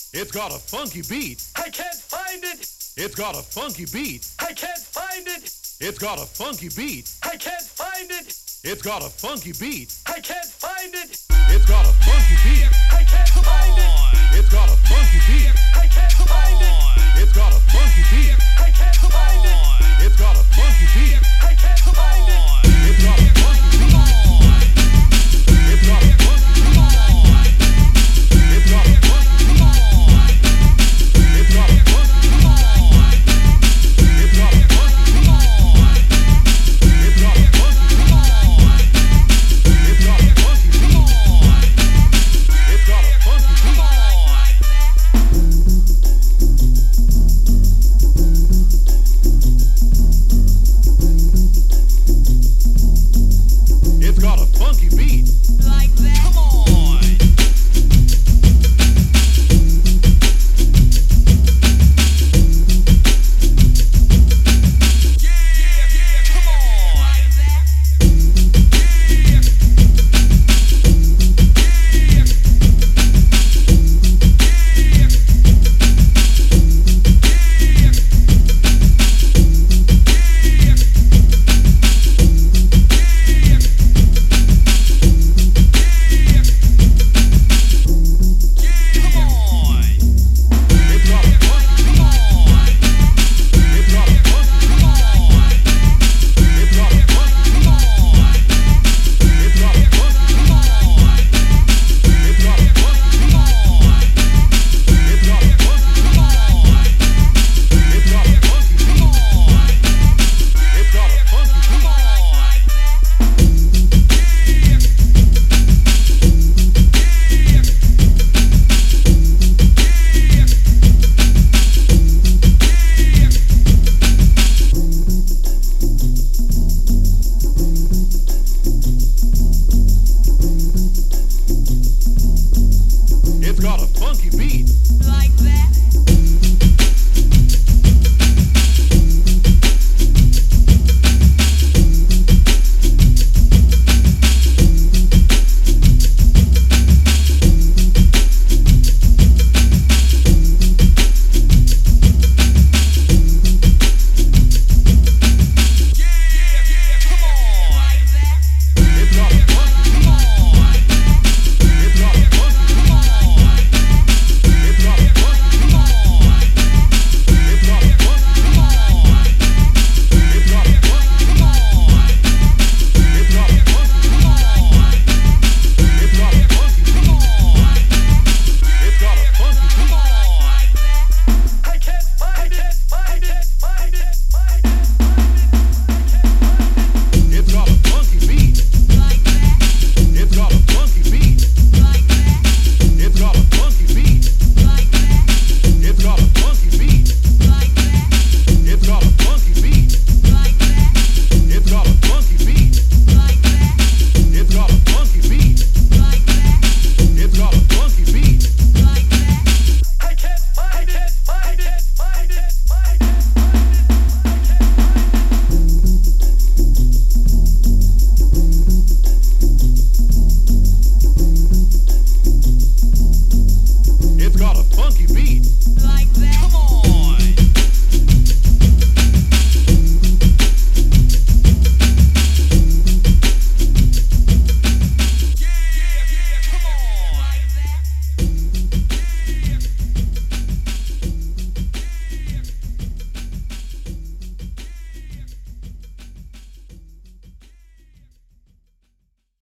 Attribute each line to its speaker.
Speaker 1: It's got a funky beat.
Speaker 2: I can't find it.
Speaker 1: It's got a funky beat.
Speaker 2: I can't find it.
Speaker 1: It's got a funky beat.
Speaker 2: I can't find it.
Speaker 1: It's got a funky beat.
Speaker 2: I can't find it.
Speaker 1: It's got a funky beat.
Speaker 2: I can't find it.
Speaker 1: It's got a funky beat.
Speaker 2: I can't find it.
Speaker 1: It's got a funky beat.
Speaker 2: I can't find it.
Speaker 1: It's got a funky beat.
Speaker 2: I can't find it.
Speaker 1: It's got a funky beat. It's got a funky beat. It's got a funky beat. It's got a funky beat. It's got a funky beat. It's got a funky beat. It's got a funky beat. It's got a funky beat. It's got a funky beat.
Speaker 3: Like that. Come on. Yeah, come on. Like that. Yeah. It's got a funky beat.